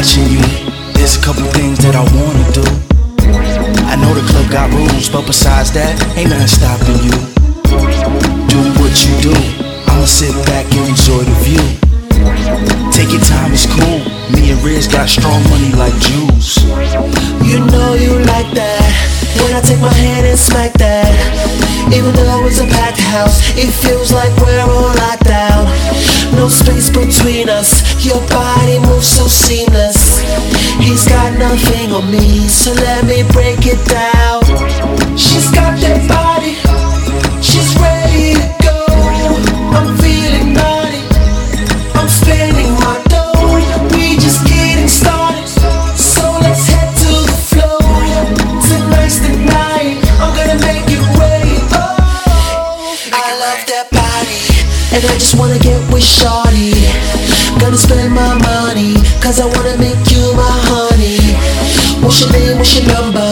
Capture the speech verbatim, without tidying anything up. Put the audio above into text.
watching you. There's a couple things that I wanna do. I know the club got rules, but besides that, ain't nothing stopping you. Do what you do. I'ma sit back and enjoy the view. Take your time, it's cool. Me and Riz got strong money like Jews. You know you like that when I take my hand and smack that. Even though it's a packed house, it feels like we're on lockdown. No space between us, your body moves so seamless. He's got nothing on me, so let me break it down. She's got that body, she's ready to go. I'm feeling naughty, I'm spending my dough. We just getting started, so let's head to the floor. Tonight's the night, I'm gonna make it rain. Oh, I love that body, and I just wanna get with shorty. Gonna spend my money, cause I wanna make you my honey. What's your name, what's your number?